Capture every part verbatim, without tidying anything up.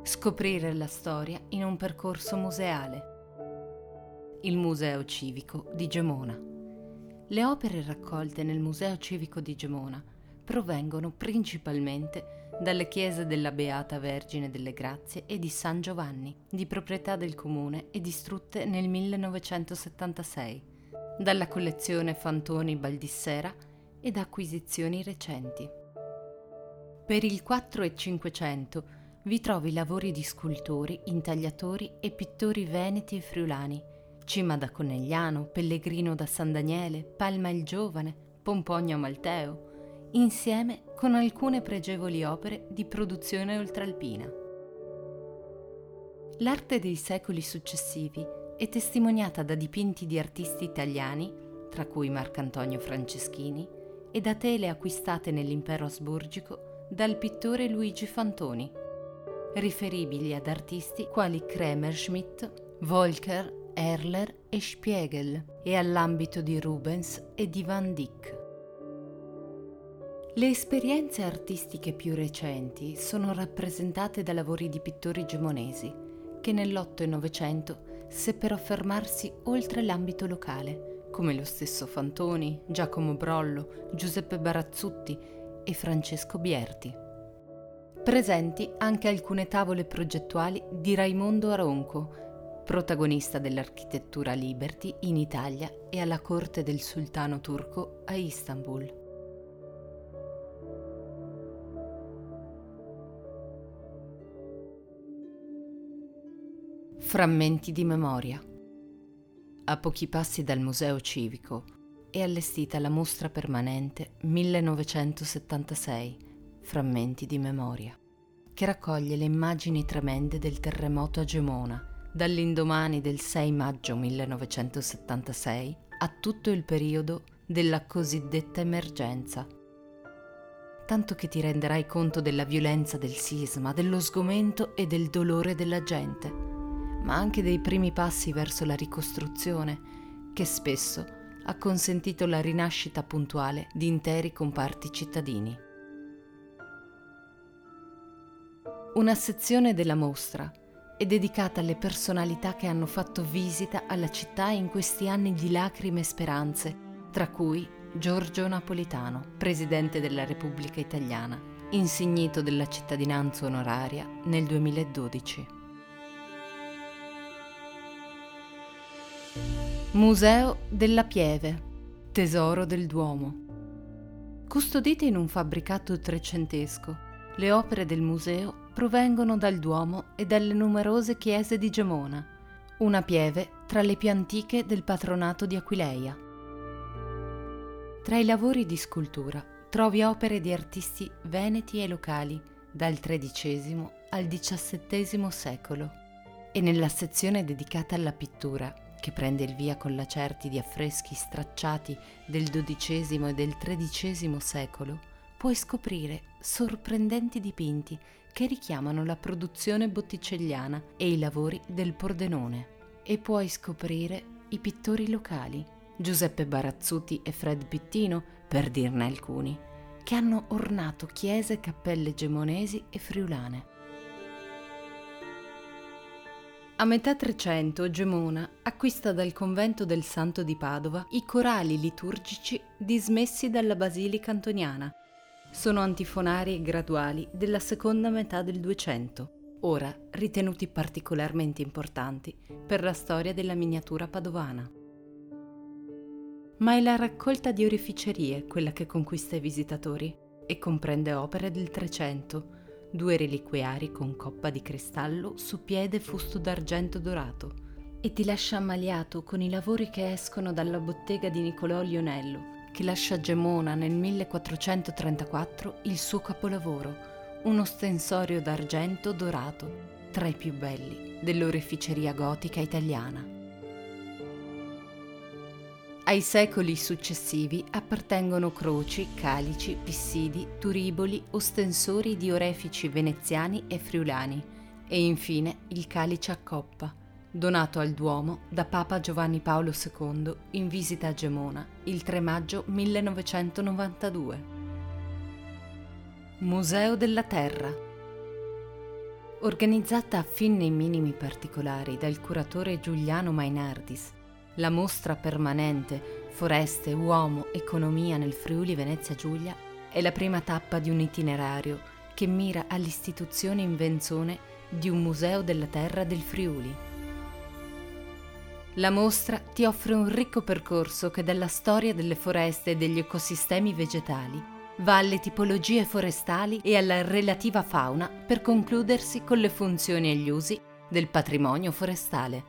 Scoprire la storia in un percorso museale. Il Museo Civico di Gemona. Le opere raccolte nel Museo Civico di Gemona provengono principalmente dalle chiese della Beata Vergine delle Grazie e di San Giovanni, di proprietà del comune e distrutte nel millenovecentosettantasei, dalla collezione Fantoni Baldissera e da acquisizioni recenti. Per il quattro e cinquecento vi trovi lavori di scultori, intagliatori e pittori veneti e friulani, Cima da Conegliano, Pellegrino da San Daniele, Palma il Giovane, Pomponio Amalteo, insieme con alcune pregevoli opere di produzione oltralpina. L'arte dei secoli successivi è testimoniata da dipinti di artisti italiani, tra cui Marcantonio Franceschini, e da tele acquistate nell'impero asburgico dal pittore Luigi Fantoni, riferibili ad artisti quali Kremerschmidt, Volker, Erler e Spiegel, e all'ambito di Rubens e di Van Dyck. Le esperienze artistiche più recenti sono rappresentate da lavori di pittori gemonesi, che nell'Otto e Novecento seppero affermarsi oltre l'ambito locale, come lo stesso Fantoni, Giacomo Brollo, Giuseppe Barazzutti e Francesco Bierti. Presenti anche alcune tavole progettuali di Raimondo Aronco, protagonista dell'architettura Liberty in Italia e alla corte del sultano turco a Istanbul. Frammenti di memoria. A pochi passi dal Museo Civico è allestita la mostra permanente millenovecentosettantasei Frammenti di memoria, che raccoglie le immagini tremende del terremoto a Gemona, dall'indomani del sei maggio millenovecentosettantasei a tutto il periodo della cosiddetta emergenza. Tanto che ti renderai conto della violenza del sisma, dello sgomento e del dolore della gente, ma anche dei primi passi verso la ricostruzione, che spesso ha consentito la rinascita puntuale di interi comparti cittadini. Una sezione della mostra è dedicata alle personalità che hanno fatto visita alla città in questi anni di lacrime e speranze, tra cui Giorgio Napolitano, presidente della Repubblica Italiana, insignito della cittadinanza onoraria nel duemiladodici. Museo della Pieve, tesoro del Duomo. Custodite in un fabbricato trecentesco, le opere del museo provengono dal Duomo e dalle numerose chiese di Gemona, una pieve tra le più antiche del patronato di Aquileia. Tra i lavori di scultura trovi opere di artisti veneti e locali dal tredicesimo al diciassettesimo secolo, e nella sezione dedicata alla pittura, che prende il via con lacerti di affreschi stracciati del dodicesimo e del tredicesimo secolo, puoi scoprire sorprendenti dipinti che richiamano la produzione botticelliana e i lavori del Pordenone. E puoi scoprire i pittori locali, Giuseppe Barazzutti e Fred Pittino, per dirne alcuni, che hanno ornato chiese e cappelle gemonesi e friulane. A metà Trecento Gemona acquista dal convento del Santo di Padova i corali liturgici dismessi dalla Basilica Antoniana. Sono antifonari e graduali della seconda metà del Duecento, ora ritenuti particolarmente importanti per la storia della miniatura padovana. Ma è la raccolta di oreficerie quella che conquista i visitatori e comprende opere del Trecento, due reliquiari con coppa di cristallo su piede e fusto d'argento dorato, e ti lascia ammaliato con i lavori che escono dalla bottega di Niccolò Lionello, che lascia a Gemona nel millequattrocentotrentaquattro il suo capolavoro, uno stensorio d'argento dorato, tra i più belli dell'oreficeria gotica italiana. Ai secoli successivi appartengono croci, calici, pissidi, turiboli, ostensori di orefici veneziani e friulani, e infine il calice a coppa, donato al Duomo da Papa Giovanni Paolo secondo in visita a Gemona il tre maggio millenovecentonovantadue. Museo della Terra. Organizzata fin nei minimi particolari dal curatore Giuliano Mainardis, la mostra permanente Foreste, Uomo, Economia nel Friuli Venezia Giulia è la prima tappa di un itinerario che mira all'istituzione in Venzone di un museo della terra del Friuli. La mostra ti offre un ricco percorso che dalla storia delle foreste e degli ecosistemi vegetali va alle tipologie forestali e alla relativa fauna per concludersi con le funzioni e gli usi del patrimonio forestale.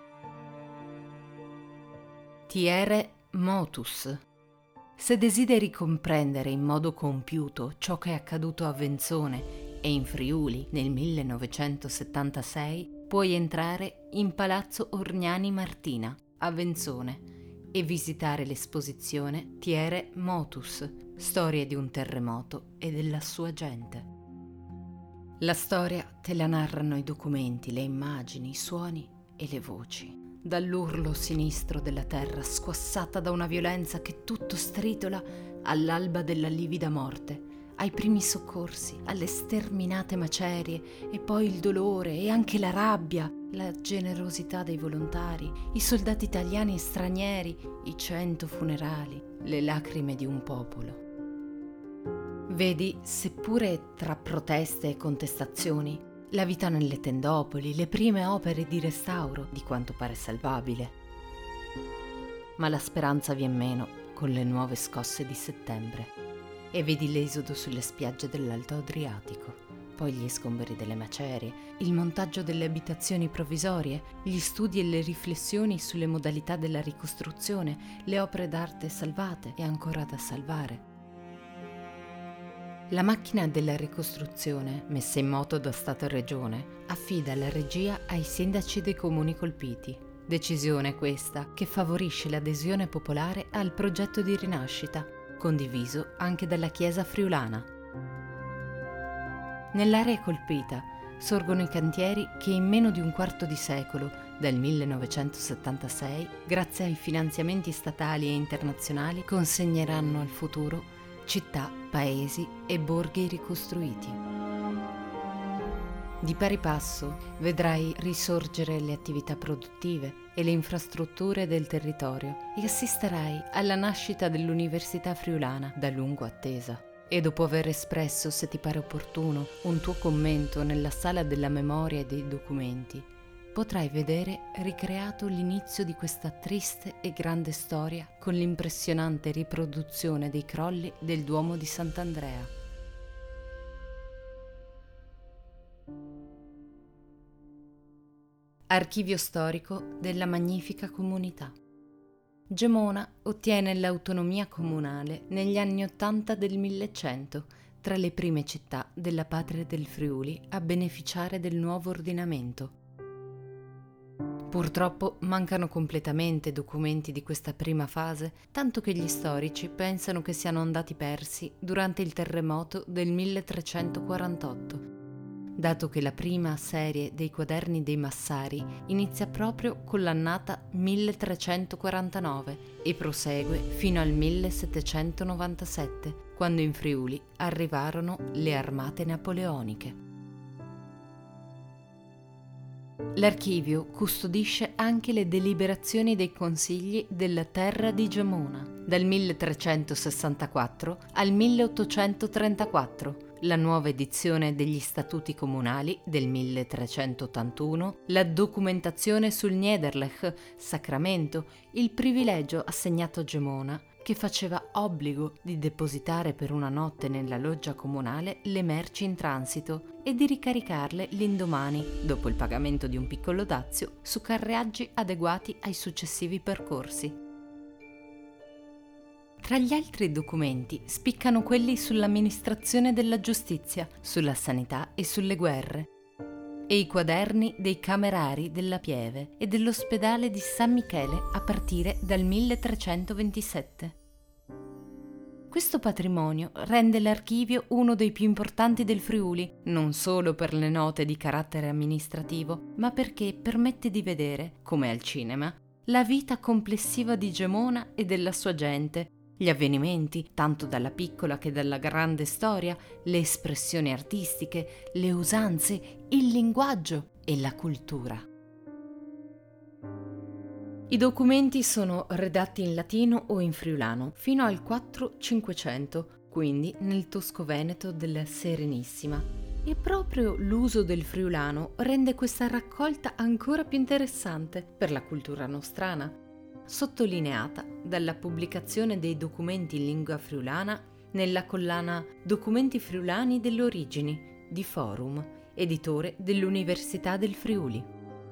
Tiere motus. Se desideri comprendere in modo compiuto ciò che è accaduto a Venzone e in Friuli nel millenovecentosettantasei, puoi entrare in Palazzo Orgnani Martina a Venzone e visitare l'esposizione Tiere motus, storie di un terremoto e della sua gente. La storia te la narrano i documenti, le immagini, i suoni e le voci. Dall'urlo sinistro della terra squassata da una violenza che tutto stritola all'alba della livida morte, ai primi soccorsi, alle sterminate macerie e poi il dolore e anche la rabbia, la generosità dei volontari, i soldati italiani e stranieri, i cento funerali, le lacrime di un popolo. Vedi, seppure tra proteste e contestazioni, la vita nelle tendopoli, le prime opere di restauro di quanto pare salvabile. Ma la speranza vien meno con le nuove scosse di settembre e vedi l'esodo sulle spiagge dell'Alto Adriatico, poi gli sgomberi delle macerie, il montaggio delle abitazioni provvisorie, gli studi e le riflessioni sulle modalità della ricostruzione, le opere d'arte salvate e ancora da salvare. La macchina della ricostruzione, messa in moto da Stato e Regione, affida la regia ai sindaci dei comuni colpiti. Decisione questa che favorisce l'adesione popolare al progetto di rinascita, condiviso anche dalla Chiesa friulana. Nell'area colpita sorgono i cantieri che in meno di un quarto di secolo, dal millenovecentosettantasei, grazie ai finanziamenti statali e internazionali, consegneranno al futuro città, paesi e borghi ricostruiti. Di pari passo vedrai risorgere le attività produttive e le infrastrutture del territorio e assisterai alla nascita dell'Università Friulana, da lungo attesa. E dopo aver espresso, se ti pare opportuno, un tuo commento nella sala della memoria e dei documenti, potrai vedere ricreato l'inizio di questa triste e grande storia con l'impressionante riproduzione dei crolli del Duomo di Sant'Andrea. Archivio storico della magnifica comunità. Gemona ottiene l'autonomia comunale negli anni ottanta del millecento, tra le prime città della patria del Friuli a beneficiare del nuovo ordinamento. Purtroppo mancano completamente documenti di questa prima fase, tanto che gli storici pensano che siano andati persi durante il terremoto del milletrecentoquarantotto, dato che la prima serie dei quaderni dei Massari inizia proprio con l'annata milletrecentoquarantanove e prosegue fino al millesettecentonovantasette, quando in Friuli arrivarono le armate napoleoniche. L'archivio custodisce anche le deliberazioni dei consigli della terra di Gemona, dal milletrecentosessantaquattro al milleottocentotrentaquattro, la nuova edizione degli statuti comunali del milletrecentottantuno, la documentazione sul Niederlech, sacramento, il privilegio assegnato a Gemona, che faceva obbligo di depositare per una notte nella loggia comunale le merci in transito e di ricaricarle l'indomani, dopo il pagamento di un piccolo dazio, su carreggi adeguati ai successivi percorsi. Tra gli altri documenti spiccano quelli sull'amministrazione della giustizia, sulla sanità e sulle guerre, e i quaderni dei camerari della Pieve e dell'ospedale di San Michele a partire dal milletrecentoventisette. Questo patrimonio rende l'archivio uno dei più importanti del Friuli, non solo per le note di carattere amministrativo, ma perché permette di vedere, come al cinema, la vita complessiva di Gemona e della sua gente, Gli avvenimenti, tanto dalla piccola che dalla grande storia, le espressioni artistiche, le usanze, il linguaggio e la cultura. I documenti sono redatti in latino o in friulano fino al quattrocento-cinquecento, quindi nel Tosco-Veneto della Serenissima. E proprio l'uso del friulano rende questa raccolta ancora più interessante per la cultura nostrana, sottolineata dalla pubblicazione dei documenti in lingua friulana nella collana Documenti friulani delle origini di Forum, editore dell'Università del Friuli.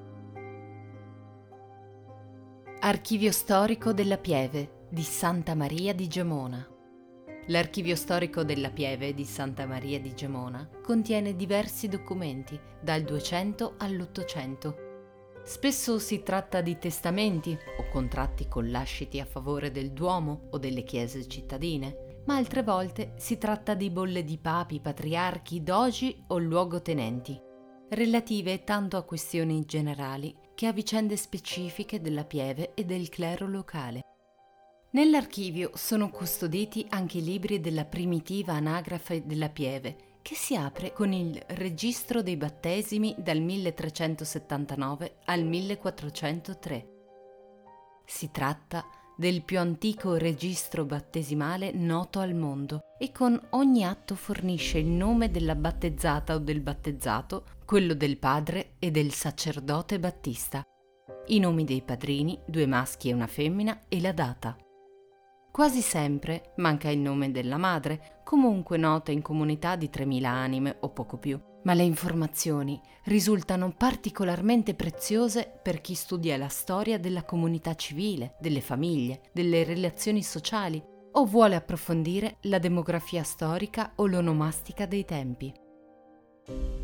Archivio storico della Pieve di Santa Maria di Gemona. L'archivio storico della Pieve di Santa Maria di Gemona contiene diversi documenti dal duecento all'ottocento. Spesso si tratta di testamenti o contratti con lasciti a favore del Duomo o delle chiese cittadine, ma altre volte si tratta di bolle di papi, patriarchi, dogi o luogotenenti, relative tanto a questioni generali che a vicende specifiche della Pieve e del clero locale. Nell'archivio sono custoditi anche i libri della primitiva anagrafe della Pieve, che si apre con il registro dei battesimi dal milletrecentosettantanove al millequattrocentotre. Si tratta del più antico registro battesimale noto al mondo e con ogni atto fornisce il nome della battezzata o del battezzato, quello del padre e del sacerdote battista, i nomi dei padrini, due maschi e una femmina, e la data. Quasi sempre manca il nome della madre, comunque nota in comunità di tremila anime o poco più, ma le informazioni risultano particolarmente preziose per chi studia la storia della comunità civile, delle famiglie, delle relazioni sociali o vuole approfondire la demografia storica o l'onomastica dei tempi.